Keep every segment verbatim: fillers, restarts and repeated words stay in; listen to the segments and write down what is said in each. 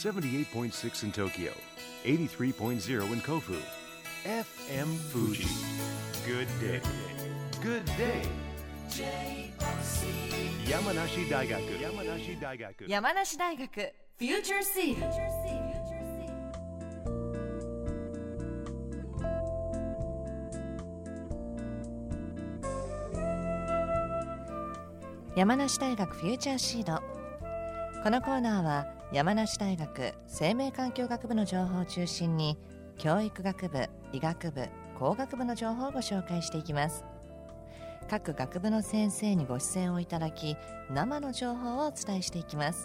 seventy-eight point six in Tokyo, eighty-three point zero in Kofu. エフエム Fuji. Good day. Good day. 山梨大学山梨大学山梨大学フューチャーシード。山梨大学フューチャーシード。このコーナーは山梨大学生命環境学部の情報を中心に教育学部、医学部、工学部の情報をご紹介していきます。各学部の先生にご出演をいただき、生の情報をお伝えしていきます。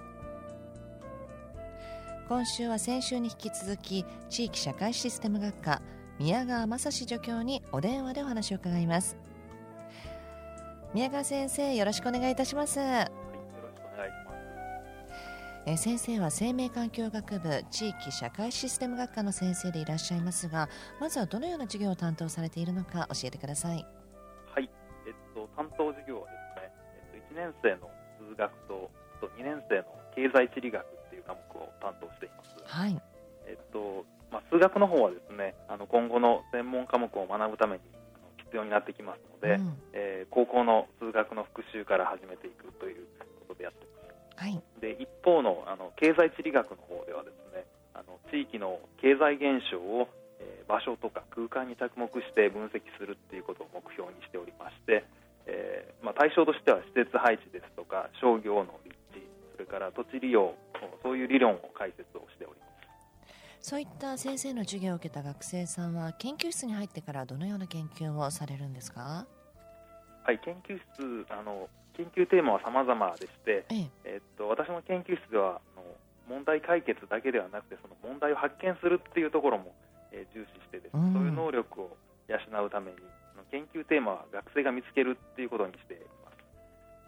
今週は先週に引き続き、地域社会システム学科宮川正史助教にお電話でお話を伺います。宮川先生、よろしくお願いいたします。 はい、よろしくお願いします。 えー、先生は生命環境学部地域社会システム学科の先生でいらっしゃいますが、まずはどのような授業を担当されているのか教えてください。 はい、えっと、担当授業はですね、えっと、いちねん生の数学とにねん生の経済地理学っていう科目を担当しています。 はい。 えっとまあ、数学の方はですね、あの今後の専門科目を学ぶためにあの必要になってきますので、うん、えー、高校の数学の復習から始めていくということでやっています。はい、で一方の、あの経済地理学の方ではですね、あの地域の経済現象を、えー、場所とか空間に着目して分析するっていうことを目標にしておりまして、えーまあ、対象としては施設配置ですとか商業の立地、それから土地利用、そういう理論を解説をしております。 そういった先生の授業を受けた学生さんは研究室に入ってからどのような研究をされるんですか？ はい、研究室、あの研究テーマは様々でして、えええー、っと私の研究室ではあの問題解決だけではなくて、その問題を発見するっていうところも、えー、重視してですね、うん、そういう能力を養うために研究テーマは学生が見つけるっていうことにしています。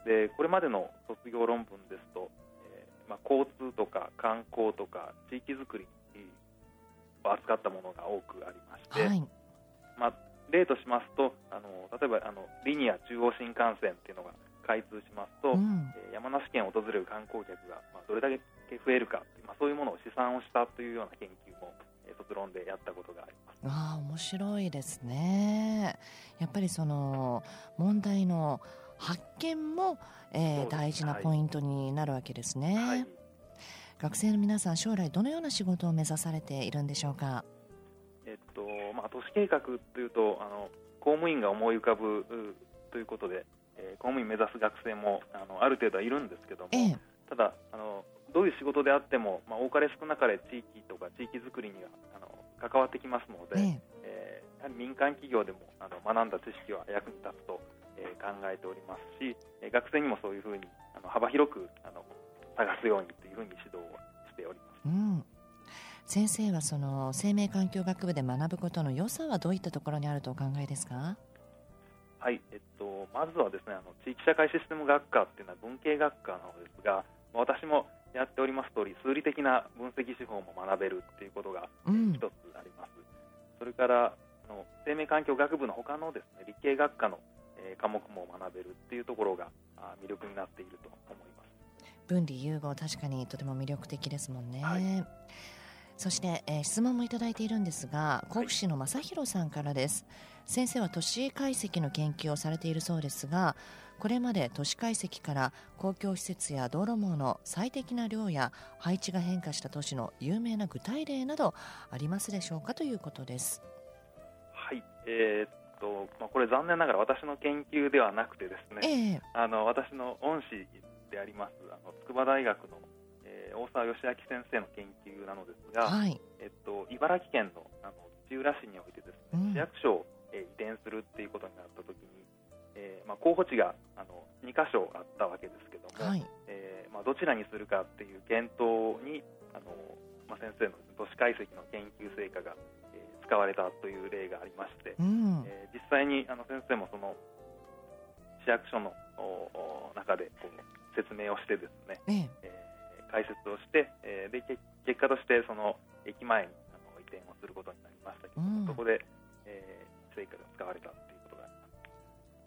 でこれまでの卒業論文ですと、えーまあ、交通とか観光とか地域づくりを扱ったものが多くありまして、はい、まあ、例としますと、あの例えばあのリニア中央新幹線っていうのが開通しますと、うん、えー、山梨県を訪れる観光客が、まあ、どれだけ増えるか、まあ、そういうものを試算をしたというような研究も、えー、卒論でやったことがあります。 ああ、面白いですね。やっぱりその問題の発見も、えー、大事なポイントになるわけですね。はい、学生の皆さん、将来どのような仕事を目指されているんでしょうか？ えっとまあ、都市計画というとあの公務員が思い浮かぶということで、えー、公務員目指す学生もあのある程度はいるんですけども、ええ、ただあのどういう仕事であっても、まあ、多かれ少なかれ地域とか地域づくりにはあの関わってきますので、えええー、やはり民間企業でもあの学んだ知識は役に立つと、えー、考えておりますし、えー、学生にもそういうふうにあの幅広くあの探すようにというふうに指導をしております。 うん、先生はその生命環境学部で学ぶことの良さはどういったところにあるとお考えですか？ はい、えっと、まずはですね、あの地域社会システム学科っていうのは文系学科なのですが、私もやっております通り数理的な分析手法も学べるっていうことが一つあります。うん、それからあの生命環境学部の他のですね、理系学科の、えー、科目も学べるっていうところがあ魅力になっていると思います。 分離融合、確かにとても魅力的ですもんね。はい、そして、えー、質問もいただいているんですが、甲府市の正弘さんからです。先生は都市解析の研究をされているそうですが、これまで都市解析から公共施設や道路網の最適な量や配置が変化した都市の有名な具体例などありますでしょうか、ということです。 はい、えーっとまあ、これ残念ながら私の研究ではなくてですね、えー、あの私の恩師でありますあの筑波大学の、えー、大沢義明先生の研究なのですが、はい、えっと、茨城県の、あの土浦市においてですね、うん、市役所を、えー、移転するっていうことになったときに、えーまあ、候補地があのにかしょあったわけですけども、はい、えーまあ、どちらにするかっていう検討にあの、まあ、先生の都市解析の研究成果が、えー、使われたという例がありまして、うん、えー、実際にあの先生もその市役所の中でこう説明をしてですね、えええー、解説をして、えー、で結果としてその駅前にあの移転をすることになりましたけど、うん、そこで、えー、成果が使われたということがあります。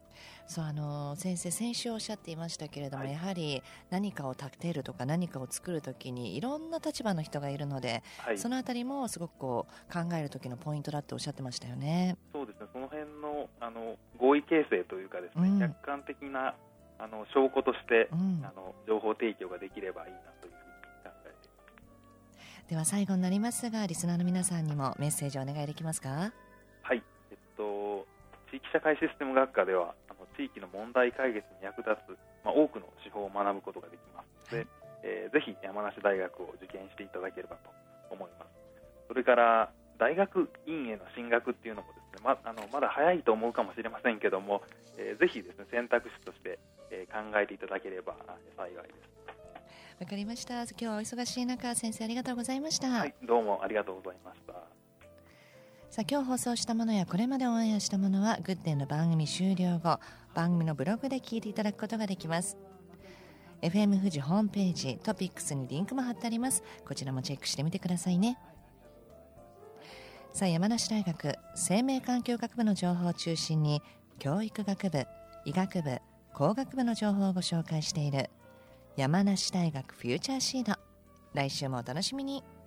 そうあの先生先週おっしゃっていましたけれども、はい、やはり何かを立てるとか何かを作るときにいろんな立場の人がいるので、はい、そのあたりもすごくこう考えるときのポイントだっておっしゃってましたよね。 そうですね、その辺の、あの合意形成というかですね、うん、客観的なあの証拠として、うん、あの情報提供ができればいいなというふうに考えています。 では最後になりますが、リスナーの皆さんにもメッセージをお願いできますか。 はい、えっと、地域社会システム学科ではあの地域の問題解決に役立つ、まあ、多くの手法を学ぶことができますので、はい、えー、ぜひ山梨大学を受験していただければと思います。それから大学院への進学っていうのもですね、ま, あのまだ早いと思うかもしれませんけども、えー、ぜひですね選択肢として、えー、考えていただければ幸いです。 わかりました。今日はお忙しい中、先生ありがとうございました。 はい、どうもありがとうございました。 さあ、今日放送したものやこれまでオンエアしたものはグッデンの番組終了後、番組のブログで聞いていただくことができます。 エフエム 富士ホームページトピックスにリンクも貼ってあります。こちらもチェックしてみてくださいね。さあ、山梨大学生命環境学部の情報を中心に教育学部、医学部、工学部の情報をご紹介している山梨大学フューチャーシード、来週もお楽しみに。